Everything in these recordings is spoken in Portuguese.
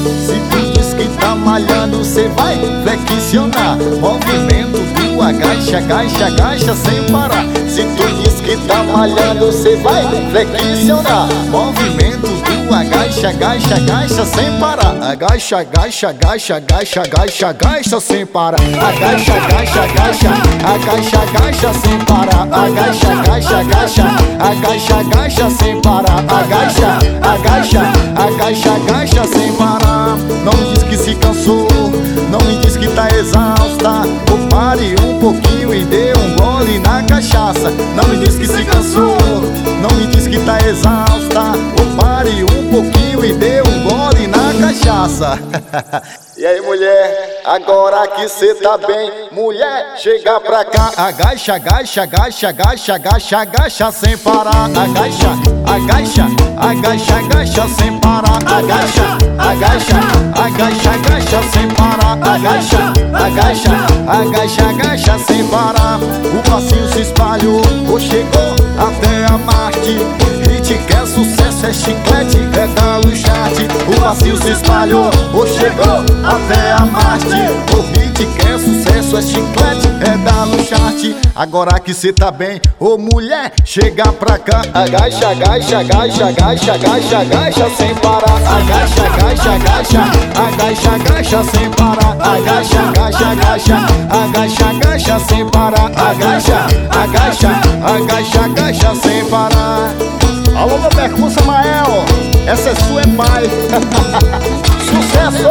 Se tu diz que tá malhando, cê vai flexionar. Movimento do agacha, agacha, agacha sem parar. Se tu diz que tá malhando, cê vai flexionar. Movimento do agacha, agacha, agacha sem parar. Agacha, agacha, agacha, agacha, agacha, agacha sem parar. Agacha, agacha, agacha, agacha, agacha sem parar. Agacha, agacha, agacha, agacha, agacha sem parar. Agacha, agacha, agacha, agacha sem parar. Não me diz que se cansou, não me diz que tá exausta. Ou pare um pouquinho e dê um gole na cachaça. Não me diz que se cansou, não me diz que tá exausta. Ou pare um pouquinho e dê um gole na cachaça. E aí, mulher, agora que cê tá bem, mulher, chega pra cá. Agacha, agacha, agacha, agacha, agacha, agacha sem parar. Agacha, agacha, agacha, agacha sem parar. Agacha, agacha, agacha, agacha sem parar. Agacha, agacha, agacha, agacha sem parar. O passinho se espalhou, ou chegou até a Marte. Hit quer sucesso, é chiclete, é da Lucharte. O passinho se espalhou, ou chegou até a Marte. O hit quer sucesso, é chiclete, é da Lucharte. Agora que cê tá bem, ô mulher, chega pra cá. Agacha, agacha, agacha, agacha, agacha, agacha sem parar. Agacha, agacha, agacha, agacha, agacha sem parar. Agacha, agacha, agacha, agacha, agacha sem parar. Agacha, agacha, agacha, agacha sem parar. Alô, meu Beco Samael, essa é sua, é pai. Sucesso!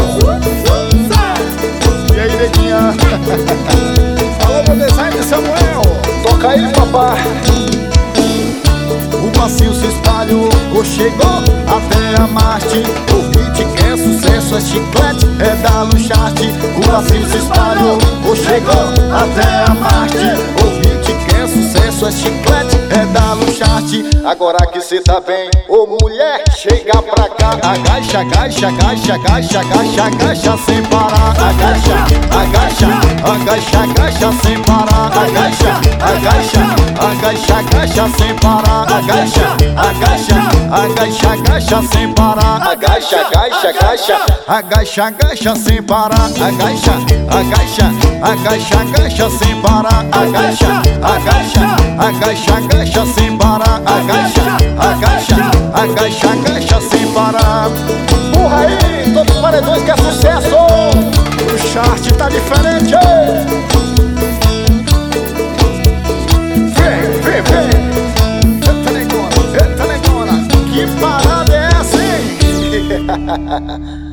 E aí, neguinha? Alô, meu design Samuel, toca aí, papai. O passinho se espalhou, ou chegou até a Marte. O hit quer sucesso, é chiclete, é da Lucharte. O passinho se espalhou, ou chegou até a Marte. O hit quer sucesso, é chiclete, é da Lucharte. Agora que cê tá bem, ô mulher, chega pra cá. Agacha, agacha, agacha, agacha, agacha, agacha sem parar. Agacha, agacha, agacha, agacha sem parar. Agacha, agacha, agacha, agacha sem parar. Agacha, agacha, agacha, agacha sem parar. Agacha, agacha, agacha, agacha, agacha sem parar. Agacha, agacha, agacha, agacha sem parar. Agacha, agacha, agacha, agacha sem parar. Agacha, agacha, agacha, agacha sem parar. Porra aí, todos os paredões que é sucesso. O chart tá diferente. Vem, vem, vem. Eita negona, que parada é essa, hein?